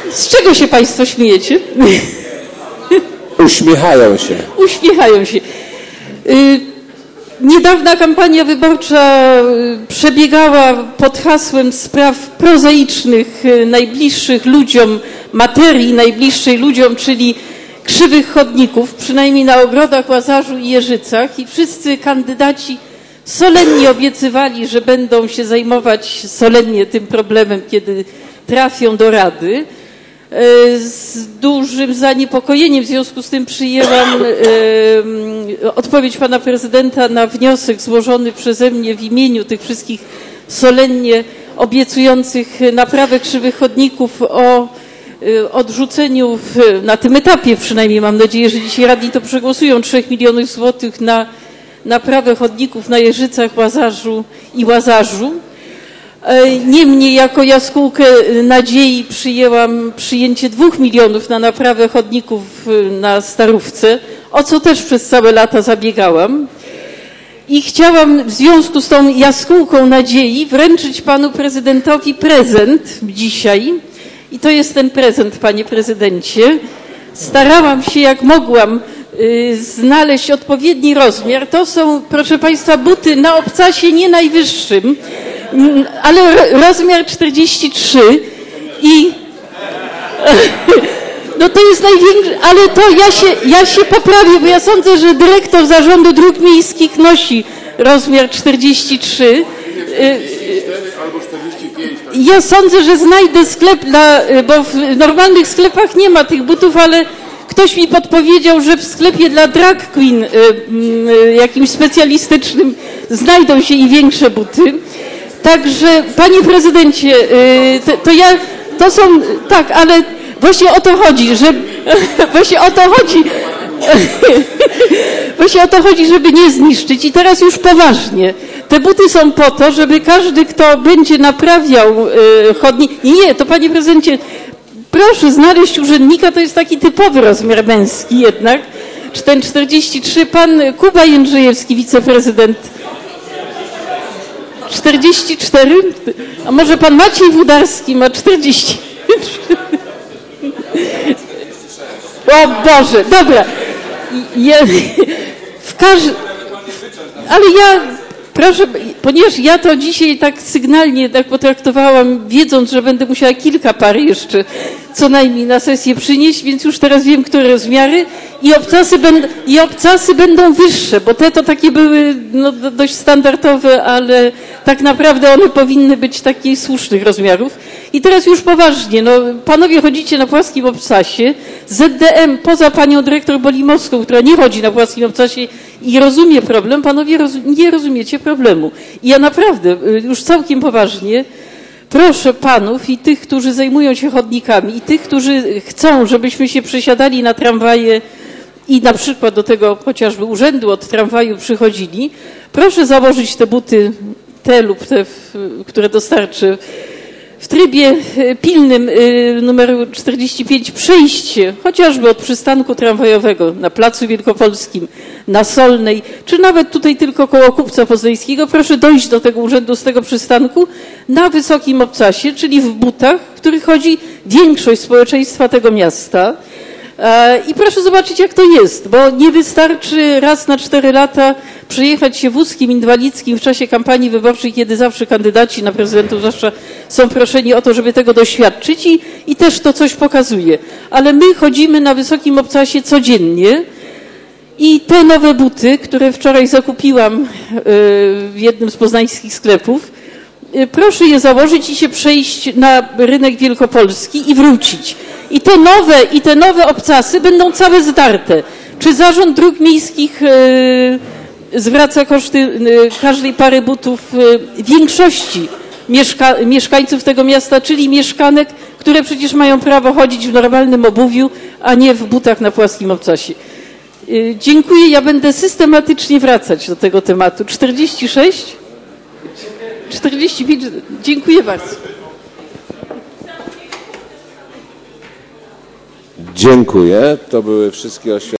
Z czego się państwo śmiejecie? Uśmiechają się. Uśmiechają się. Niedawna kampania wyborcza przebiegała pod hasłem spraw prozaicznych, najbliższych ludziom, materii najbliższej ludziom, czyli krzywych chodników, przynajmniej na Ogrodach, Łazarzu i Jeżycach, i wszyscy kandydaci solennie obiecywali, że będą się zajmować solennie tym problemem, kiedy trafią do Rady. Z dużym zaniepokojeniem w związku z tym przyjęłam odpowiedź pana prezydenta na wniosek złożony przeze mnie w imieniu tych wszystkich solennie obiecujących naprawę krzywych chodników o odrzuceniu na tym etapie przynajmniej, mam nadzieję, że dzisiaj radni to przegłosują, 3 milionów złotych na naprawę chodników na Jeżycach, Łazarzu i Łazarzu. Niemniej jako jaskółkę nadziei przyjęłam przyjęcie 2 milionów na naprawę chodników na Starówce, o co też przez całe lata zabiegałam. I chciałam w związku z tą jaskółką nadziei wręczyć panu prezydentowi prezent dzisiaj. I to jest ten prezent, panie prezydencie. Starałam się jak mogłam znaleźć odpowiedni rozmiar. To są, proszę państwa, buty na obcasie nie najwyższym, ale rozmiar 43 i no to jest największy, ale to ja się poprawię, bo ja sądzę, że dyrektor Zarządu Dróg Miejskich nosi rozmiar 43. Albo 45. Ja sądzę, że znajdę sklep, bo w normalnych sklepach nie ma tych butów, ale ktoś mi podpowiedział, że w sklepie dla drag queen jakimś specjalistycznym znajdą się i większe buty. Także, panie prezydencie, to są, tak, ale właśnie o to chodzi, że, właśnie o to chodzi, żeby nie zniszczyć. I teraz już poważnie. Te buty są po to, żeby każdy, kto będzie naprawiał chodnik... Nie, to panie prezydencie, proszę znaleźć urzędnika, to jest taki typowy rozmiar męski jednak. Ten 43, pan Kuba Jędrzejewski, wiceprezydent. 44? A może pan Maciej Włodarski ma 43? O Boże, dobra. Ale ja, proszę, ponieważ ja to dzisiaj tak sygnalnie tak potraktowałam, wiedząc, że będę musiała kilka par jeszcze co najmniej na sesję przynieść, więc już teraz wiem, które rozmiary i obcasy będą wyższe, bo te to takie były no, dość standardowe, ale tak naprawdę one powinny być takich słusznych rozmiarów. I teraz już poważnie, no panowie chodzicie na płaskim obcasie, ZDM poza panią dyrektor Bolimowską, która nie chodzi na płaskim obcasie i rozumie problem, panowie nie rozumiecie problemu. I ja naprawdę już całkiem poważnie proszę panów i tych, którzy zajmują się chodnikami i tych, którzy chcą, żebyśmy się przesiadali na tramwaje i na przykład do tego chociażby urzędu od tramwaju przychodzili, proszę założyć te buty, te lub te, które dostarczę, w trybie pilnym numeru 45 przejście chociażby od przystanku tramwajowego na Placu Wielkopolskim, na Solnej, czy nawet tutaj tylko koło Kupca Poznańskiego, proszę dojść do tego urzędu z tego przystanku na wysokim obcasie, czyli w butach, w których chodzi większość społeczeństwa tego miasta. I proszę zobaczyć, jak to jest, bo nie wystarczy raz na 4 lata przejechać się wózkiem inwalidzkim w czasie kampanii wyborczej, kiedy zawsze kandydaci na prezydentów zwłaszcza są proszeni o to, żeby tego doświadczyć i też to coś pokazuje. Ale my chodzimy na wysokim obcasie codziennie i te nowe buty, które wczoraj zakupiłam w jednym z poznańskich sklepów, proszę je założyć i się przejść na rynek wielkopolski i wrócić. I te nowe obcasy będą całe zdarte. Czy Zarząd Dróg Miejskich zwraca koszty każdej pary butów większości mieszkańców tego miasta, czyli mieszkanek, które przecież mają prawo chodzić w normalnym obuwiu, a nie w butach na płaskim obcasie. Dziękuję, ja będę systematycznie wracać do tego tematu. 46? 45? Dziękuję bardzo. Dziękuję. To były wszystkie oświadczenia.